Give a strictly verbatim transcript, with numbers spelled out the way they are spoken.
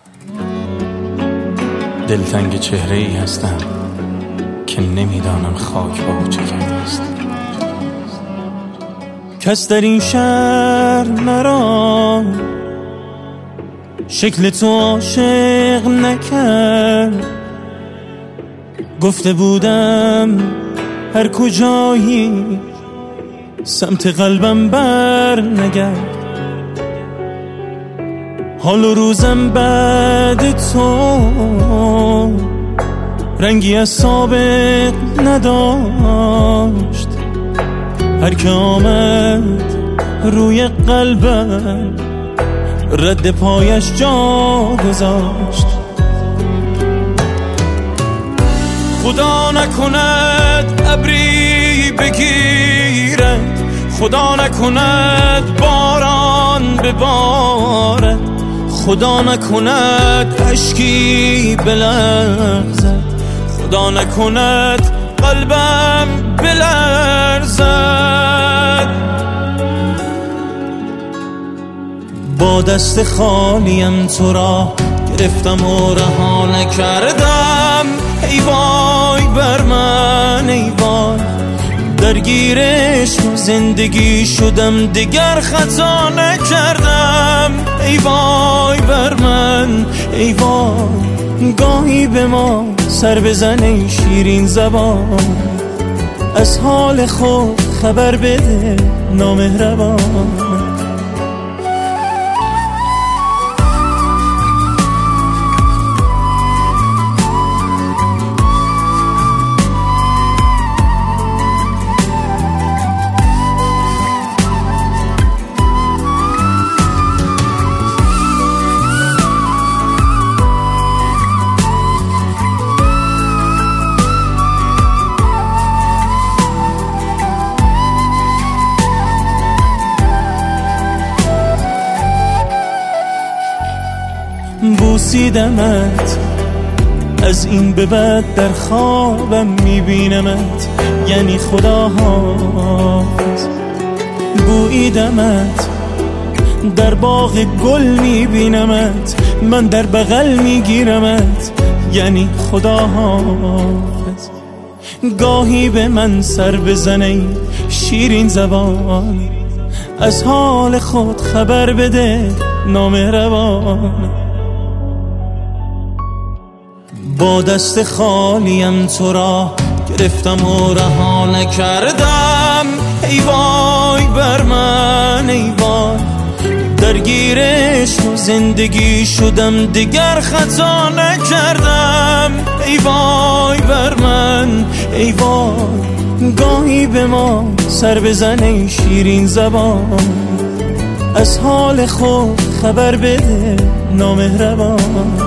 دلتنگ چهره ای هستم که نمیدانم خاک با او چه کرده است. کس در این شهر مرا شکل تو عاشق نکرد. گفته بودم هر کجایی سمت قلبم بر نگرد. حال و روزم بعد تو رنگی از سابق نداشت. هر که آمد روی قلبم رد پایش جا گذاشت. خدا نکند ابری بگیرد، خدا نکند باران ببارد، خدا نکند اشکی بلغزد، خدا نکند قلبم بلرزد. با دست خالیم تو را گرفتم و رها نکردم. ای وای بر من ای وای، درگیر عشق و زندگی شدم دیگر خطا نکردم. ای وای بر من ای وای، گاهی به ما سر بزن ای شیرین زبان، از حال خود خبر بده نامهربان. بوسیدمت از این به بعد در خوابم میبینمت، یعنی خدا حافظ. بویدمت در باغ گل میبینمت، من در بغل میگیرمت، یعنی خدا حافظ. گاهی به من سر بزنی شیرین زبان، از حال خود خبر بده نامهربان. با دست خالیم تو را گرفتم و رها نکردم. ای وای بر من ای وای، درگیر عشق و زندگی شدم دیگر خطا نکردم. ای وای بر من ای وای، گاهی به ما سر بزن ای شیرین زبان، از حال خود خبر بده نامهربان.